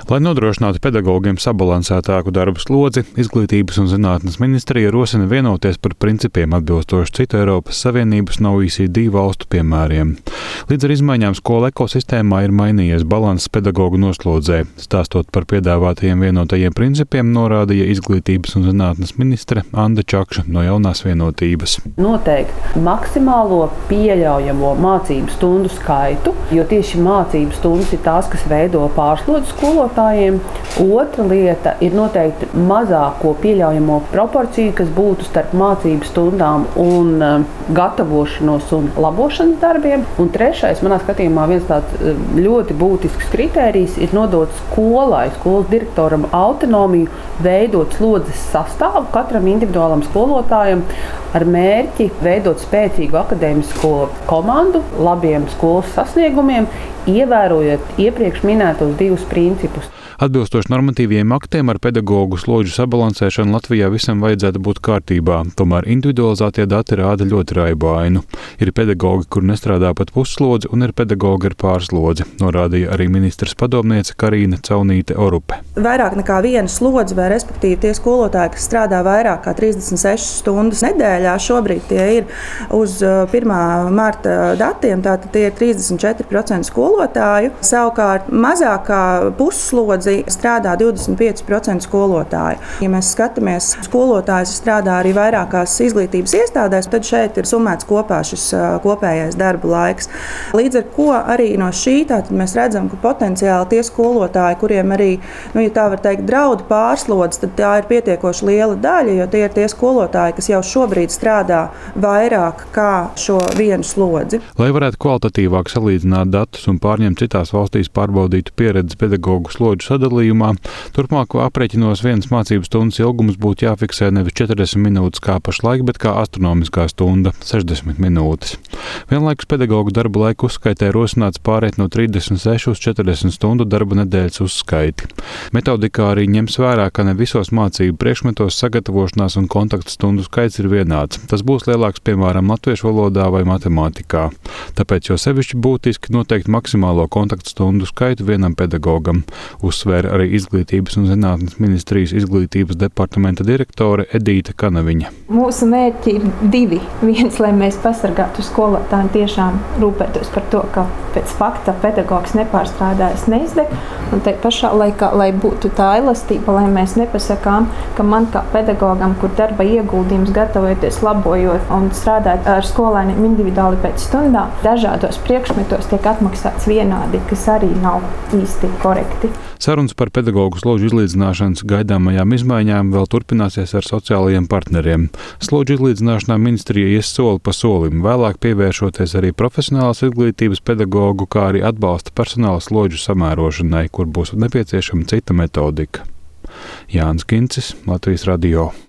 Lai nodrošinātu pedagogiem sabalansētāku darba slodzi, Izglītības un zinātnes ministrija rosina vienoties par principiem atbilstoši citu Eiropas Savienības un OECD valstu piemēriem. Līdz ar izmaiņām skolu ekosistēmā ir mainījies balanss pedagogu noslodzē. Stāstot par piedāvātajiem vienotajiem principiem, norādīja Izglītības un zinātnes ministre Anda Čakša no Jaunās vienotības. Noteikt maksimālo pieļaujamo mācību stundu skaitu, jo tieši mācību stundas ir tās, kas veido pārslodzi skolotājiem. Otra lieta ir noteikti mazāko pieļaujamo proporciju, kas būtu starp mācību stundām un gatavošanos un labošanas darbiem. Un trešais, manā skatījumā, viens tāds ļoti būtisks kritērijs ir nodot skolai, skolas direktoram autonomiju veidot slodzes sastāvu katram individuālam skolotājam ar mērķi veidot spēcīgu akadēmisko komandu, labiem skolas sasniegumiem, ievērojot iepriekš minētos divus principus. Atbilstoši normatīviem aktiem ar pedagogu slodžu sabalansēšanu Latvijā visam vajadzētu būt kārtībā, tomēr individualizētie dati rāda ļoti raibu ainu. Ir pedagogi, kur nestrādā pat pusslodzi, un ir pedagogi ar pārslodzi, norādīja arī ministres padomniece Karīne Caunīte-Orupe. Vairāk nekā viena slodze, vai respektīvi tie skolotāji, kas strādā vairāk kā 36 stundas nedēļā, šobrīd tie ir uz 1. marta datiem, tātad tie ir 34% skolotāju. Savukārt mazākā pusslodze strādā 25% skolotāju. Ja mēs skatāmies, skolotājs strādā arī vairākās izglītības iestādēs, tad šeit ir summēts kopā šis kopējais darba laiks. Līdz ar ko arī no šī tātad mēs redzam, ka potenciāli tie skolotāji, kuriem arī, ja tā var teikt, draud pārslodzes, tad tā ir pietiekoši liela daļa, jo tie ir tie skolotāji, kas jau šobrīd strādā vairāk kā šo vienu slodzi. Lai varētu kvalitatīvāk salīdzināt datus un pārņemt citās valstīs pārbaudītu pieredzi pedagogu slodžu sadalījumā, turpmāko aprēķinos vienas mācību stundas ilgums būtu jāfiksē nevis 40 minūtes kā pašlaik, bet kā astronomiskā stunda - 60 minūtes. Vienlaikus pedagogu darba laiku uzskaitē rosināts pāriet no 36 uz 40 stundu darba nedēļas uzskaiti. Metodikā arī ņems vērā, ka ne visos mācību priekšmetos sagatavošanās un kontaktu stundu skaits ir vienāds. Tas būs lielāks, piemēram, latviešu valodā vai matemātikā. Tāpēc jau sevišķi būtiski noteikt maksimālo kontaktu stundu skaitu vienam pedagogam, uzsvēra arī Izglītības un zinātnes ministrijas izglītības departamenta direktore Edīte Kanaviņa. Mūsu mērķi ir divi. Viens, lai mēs pasargātu skolotāju, tiešām rūpētos par to, ka pēc fakta pedagogs nepārstrādājas, neizdeg, un te pašā laikā, lai būtu tā elastība, lai mēs nepasakām, ka man kā pedagogam, kur darba ieguldījums gatavojoties, labojot un strādāt ar skolēniem individuāli pēc stundām, dažādos priekšmetos tiek atmaksāts vienādi, kas arī nav īsti korekti. Sarunas par pedagogu slodžu izlīdzināšanas gaidāmajām izmaiņām vēl turpināsies ar sociālajiem partneriem. Slodžu izlīdzināšanā ministrija ies soli pa solim, vēlāk pievēršoties arī profesionālas izglītības pedagogu, kā arī atbalsta personāla slodžu samērošanai, kur būs nepieciešama cita metodika. Jānis Kincis, Latvijas radio.